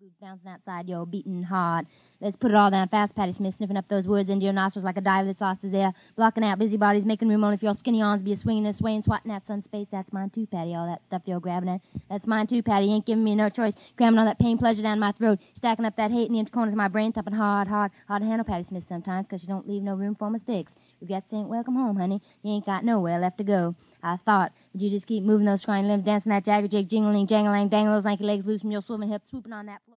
boots bouncing outside your beating heart. Let's put it all down fast, Patty Smith, sniffing up those words into your nostrils like a diver that's lost his air, blocking out busybodies, making room only for your skinny arms, be a swinging and swaying, swatting at sun space. That's mine too, Patty, all that stuff you're grabbing at. That's mine too, Patty. You ain't giving me no choice, cramming all that pain, pleasure down my throat, stacking up that hate in the empty corners of my brain, thumping hard to handle, Patty Smith, sometimes, 'cause you don't leave no room for mistakes. Regrets ain't welcome home, honey. You ain't got nowhere left to go. I thought, would you just keep moving those scrawny limbs, dancing that jagger jig, jingling, jangling, dangling those lanky legs loose from your swimming hips, swooping on that floor.